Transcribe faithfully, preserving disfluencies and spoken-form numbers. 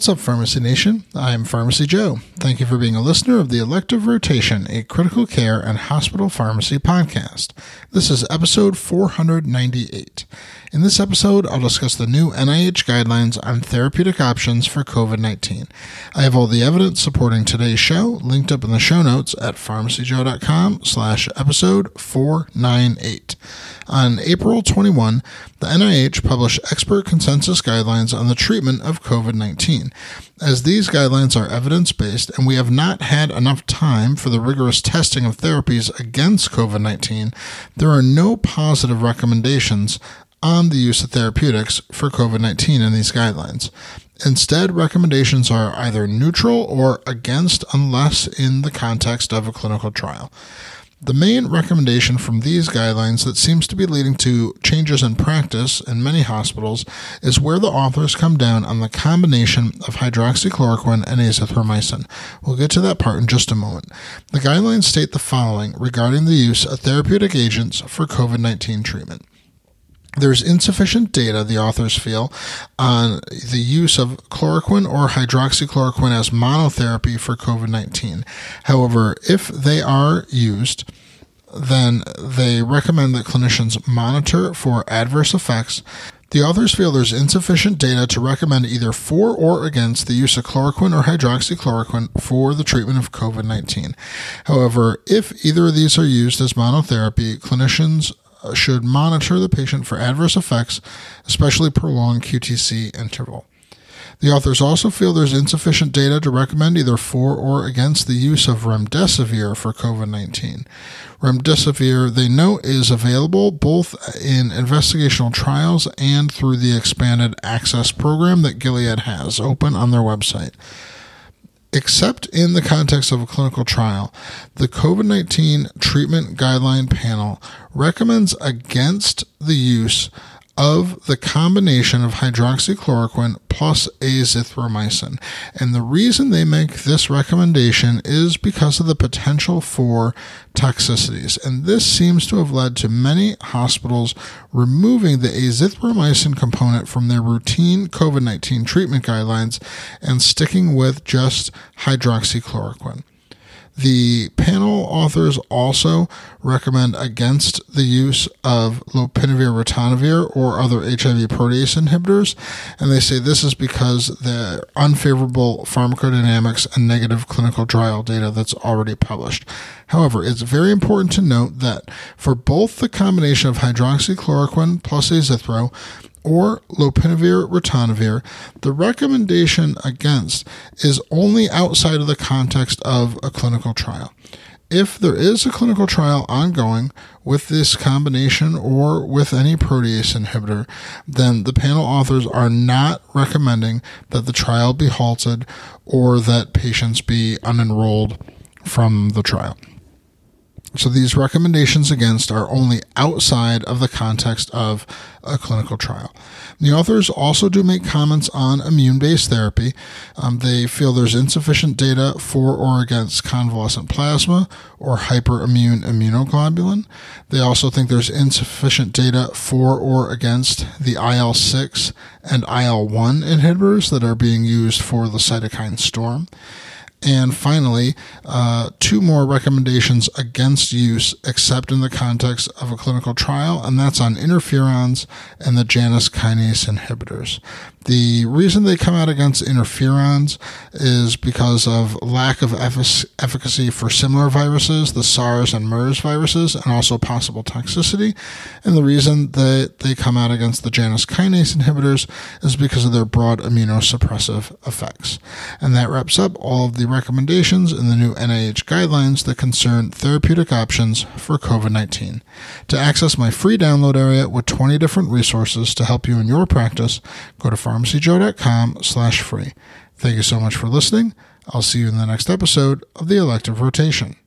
What's up, Pharmacy Nation? I'm Pharmacy Joe. Thank you for being a listener of the Elective Rotation, a critical care and hospital pharmacy podcast. This is episode four ninety-eight. In this episode, I'll discuss the new N I H guidelines on therapeutic options for covid nineteen. I have all the evidence supporting today's show linked up in the show notes at pharmacyjoe.com slash episode 498. On April twenty-first, the N I H published expert consensus guidelines on the treatment of covid nineteen. As these guidelines are evidence-based and we have not had enough time for the rigorous testing of therapies against covid nineteen, there are no positive recommendations on the use of therapeutics for covid nineteen in these guidelines. Instead, recommendations are either neutral or against unless in the context of a clinical trial. The main recommendation from these guidelines that seems to be leading to changes in practice in many hospitals is where the authors come down on the combination of hydroxychloroquine and azithromycin. We'll get to that part in just a moment. The guidelines state the following regarding the use of therapeutic agents for covid nineteen treatment. There's insufficient data, the authors feel, on the use of chloroquine or hydroxychloroquine as monotherapy for covid nineteen. However, if they are used, then they recommend that clinicians monitor for adverse effects. The authors feel there's insufficient data to recommend either for or against the use of chloroquine or hydroxychloroquine for the treatment of covid nineteen. However, if either of these are used as monotherapy, clinicians should monitor the patient for adverse effects, especially prolonged Q T C interval. The authors also feel there's insufficient data to recommend either for or against the use of remdesivir for covid nineteen. Remdesivir, they note, is available both in investigational trials and through the expanded access program that Gilead has open on their website. Except in the context of a clinical trial, the covid nineteen treatment guideline panel recommends against the use of the combination of hydroxychloroquine plus azithromycin. And the reason they make this recommendation is because of the potential for toxicities. And this seems to have led to many hospitals removing the azithromycin component from their routine covid nineteen treatment guidelines and sticking with just hydroxychloroquine. The panel authors also recommend against the use of lopinavir ritonavir or other H I V protease inhibitors, and they say this is because the unfavorable pharmacodynamics and negative clinical trial data that's already published. However, it's very important to note that for both the combination of hydroxychloroquine plus azithro or lopinavir ritonavir, the recommendation against is only outside of the context of a clinical trial. If there is a clinical trial ongoing with this combination or with any protease inhibitor, then the panel authors are not recommending that the trial be halted or that patients be unenrolled from the trial. So these recommendations against are only outside of the context of a clinical trial. The authors also do make comments on immune-based therapy. Um, they feel there's insufficient data for or against convalescent plasma or hyperimmune immunoglobulin. They also think there's insufficient data for or against the I L six and I L one inhibitors that are being used for the cytokine storm. And finally, uh, two more recommendations against use except in the context of a clinical trial, and that's on interferons and the Janus kinase inhibitors. The reason they come out against interferons is because of lack of effic- efficacy for similar viruses, the SARS and MERS viruses, and also possible toxicity. And the reason that they come out against the Janus kinase inhibitors is because of their broad immunosuppressive effects. And that wraps up all of the recommendations in the new N I H guidelines that concern therapeutic options for covid nineteen. To access my free download area with twenty different resources to help you in your practice, go to pharmacyjoe.com slash free. Thank you so much for listening. I'll see you in the next episode of the Elective Rotation.